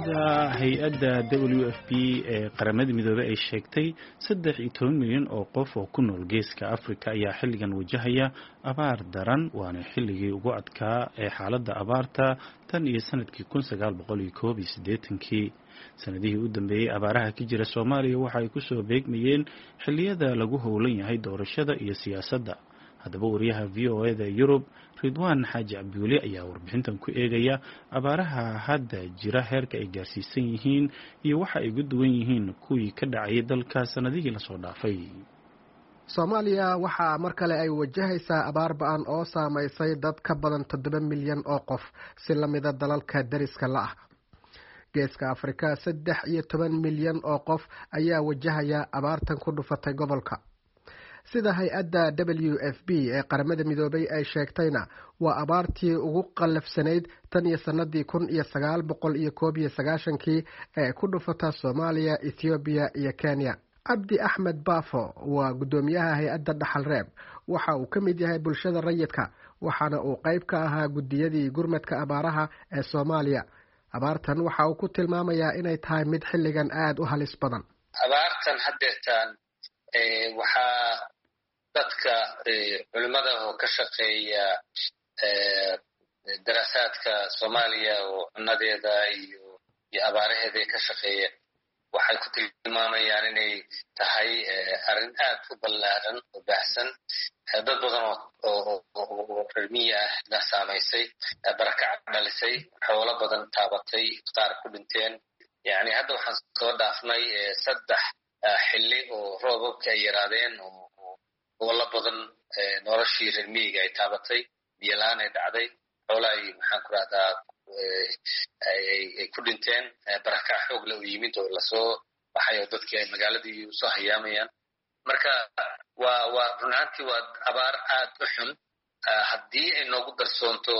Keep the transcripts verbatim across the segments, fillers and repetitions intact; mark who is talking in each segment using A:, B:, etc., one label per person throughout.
A: hay-adda W F P ee qaramada midoobey ay sheegtay saddex iyo toban milyan oo qof oo ku nool geeska Afrika ayaa xilligan wajahaya abaar daran, waana xilligii ugu adkaa ee xaaladda abaarta tan iyo sanadkii kun sagaal boqol iyo koob iyo siddeetankii. sanadihii u dambeeyey abaaraha ka jira Soomaaliya waxa ay kusoo beegmayeen xilliyada lagu howlan yahay doorashada iyo siyaasadda. haddaba wariyaha V O A da Yurub Ridwaan Xaaji Cabduuli ayaa warbixintan ku eegaya abaaraha hadda jira heerka ay gaarsiisan yihiin iyo waxa ay ugu duwan yihiin kuwii ka dhacay dalka sanadihii lasoo dhaafay.
B: Soomaaliya waxa mar kale ay wajahaysaa abaar ba'an oo saameysay dad ka badan toddoba milyan oo qof, si la mid ah dalalka dariska la ah. Geeska Afrika saddex iyo toban milyan oo qof ayaa wajahaya abaartan ku dhufatay gobolka. sida hay-adda W F P ee qaramada midoobay ay sheegtayna waa abaartii ugu qallafsanayd tan iyo sanadii kun iyo sagaal boqol iyo koob iyo sagaashankii ee ku dhufata Soomaaliya, Ethiopia iyo Kenya. Cabdi Axmed Baafo waa gudoomiyaha hay-adda Dhaxal Reeb, waxa uu ka mid yahay bulshada rayidka, waxaana uu qayb ka ahaa gudiyadii gurmadka abaaraha ee Soomaaliya. abaartan waxa uu ku tilmaamayaa inay tahay mid xilligan aad u halis badan.
C: abaartan haddeertaan waxaa dadka culimada oo ka shaqeeya daraasaadka Soomaaliya oo cunadeeda iyo iyo abaaraheeda ka shaqeeya waxay ku tilmaamayaan inay tahay arrin aad u ballaaran oo baahsan, dad badan oo reer miyi ah la saamaysay, barakac dhalisay, xoolo badan taabatay, qaar ku dhinteen. yacni hadda waxaan soo dhaafnay saddex xilli oo roobabka ay yaraadeen oo gobollo badan noloshii reer miyiga ay taabatay, biyo la'aan ay dhacday, xoolo ay maxaan ku rahdaa ay ku dhinteen, barakac xoog leh u yimid oo lasoo baxay oo dadkii ay magaaladii usoo hayaamayaan. marka waa waa run ahaantii waa abaar aad u xun. haddii ay noogu darsoonto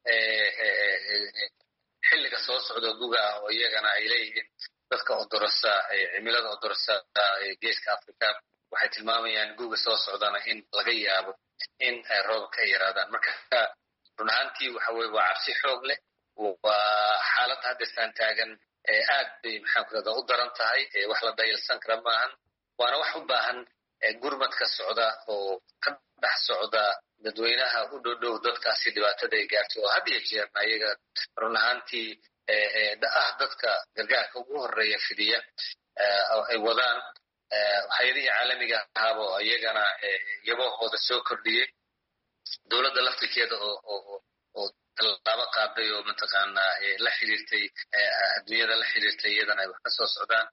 C: xilliga soo socda guga oo iyagana ay leeyihiin dadka odorosa cimilada odorosa geeska Afrika waxay tilmaamayaan guga soo socdana in laga yaabo in roobka ay yaraadaan. marka run ahaantii waxa weye waa cabsi xoog leh, waa xaalad haddastaan taagan aad bay maxaan ku rahdaa u daran tahay, wax la dayalsan kara maahan. waana wax u baahan gurmad ka socda oo ka dhex socda dadweynaha u dhowdhow dadkaasi dhibaatada ay gaartay, oo had iyo jeerna iyaga run ahaantii ah dadka gargaarka ugu horeeya fidiya ay wadaan. hay-adihii caalamiga ahaaba oo iyagana yabahooda soo kordhiyey, dowladda laftirkeeda oo oo tallaabo qaaday oo mataqaanaa la xiriirtay adduunyada la xiriirtay iyadana ay wax ka soo socdaan.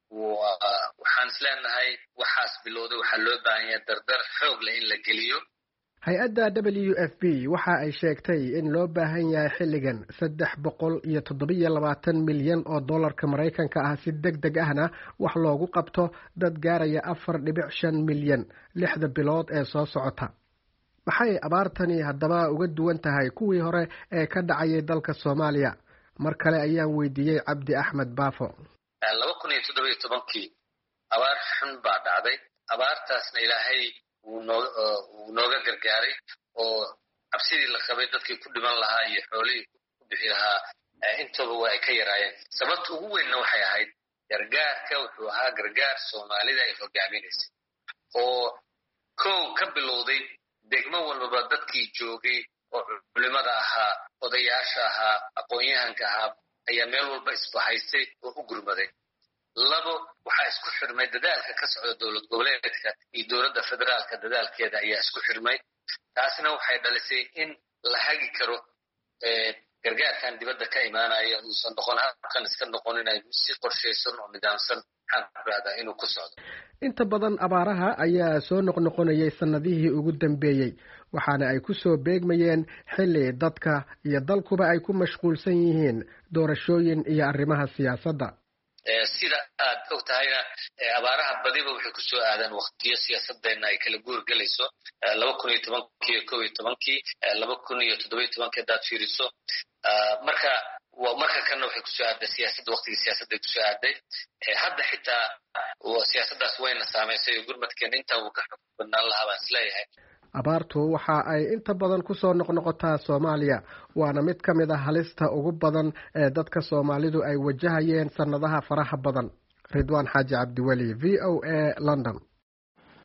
C: waxaan isleenahay waxaas bilowday waxaa loo baahan yahay dardar xoog leh in la geliyo.
B: hay-adda W F P waxa ay sheegtay in loo baahan yahay xilligan saddex boqol iyo toddobiyo labaatan milyan oo dollarka Maraykanka ah si deg deg ahna wax loogu qabto dad gaaraya afar dhibic shan milyan lixda bilood ee soo socota. maxay abaartani haddaba uga duwan tahay kuwii hore ee ka dhacayay dalka Soomaaliya? mar kale ayaan weydiiyey Cabdi Axmed Baafo.
C: laba kun iyo toddoba iyo tobankii abaar xun baa dhacday. abaartaasna ilaahay wuu nooga gargaaray oo cabsidii la qabay dadkii ku dhiman lahaa iyo xoolihii ku bixi lahaa intooba waa ay ka yaraayeen. sababta ugu weynna waxay ahayd gargaarka wuxuu ahaa gargaar Soomaalida ay hogaaminaysay oo kow ka bilowday degmo walbaba dadkii joogay oo culimada ahaa, odayaasha ahaa, aqoon-yahanka ahaa ayaa meel walba isbahaysay oo u gurmaday. labo waxaa isku xirmay dadaalka ka socda dowlad goboleedka iyo dowladda federaalka dadaalkeeda ayaa isku xirmay. taasina waxay dhalisay in la hagi karo gargaarkan dibadda ka imaanaya uusan noqon halkan iska noqon inay si qorshaysan oo nidaamsan maxaan ku rahdaa inuu ku socdo.
B: inta badan abaaraha ayaa soo noqnoqonayay sanadihii ugu dambeeyey, waxaana ay ku soo beegmayeen xilli dadka iyo dalkuba ay ku mashquulsan yihiin doorashooyin iyo arrimaha siyaasadda.
C: sida aad og tahayna abaaraha badiba waxay ku soo aadaan waqtiyo siyaasadeenna ay kala guurgelayso. laba kun iyo tobankii iyo kow iyo tobankii, laba kun iyo toddoba iyo tobankii haddaad fiiriso. marka marka kanna waxay kusoo aaday siyaasadda, waqtigii siyaasadday kusoo aaday. hadda xitaa siyaasaddaas wayna saamaysay oo gurmadkeena intaa wuu ka xog badnaan lahaa baan isleeyahay.
B: abaartu waxa ay inta badan kusoo noqnoqotaa Soomaaliya waana mid ka mid ah halista ugu badan ee dadka Soomaalidu ay wajahayeen sanadaha faraha badan. Ridwaan Xaaji Cabdiweli, V O A, London.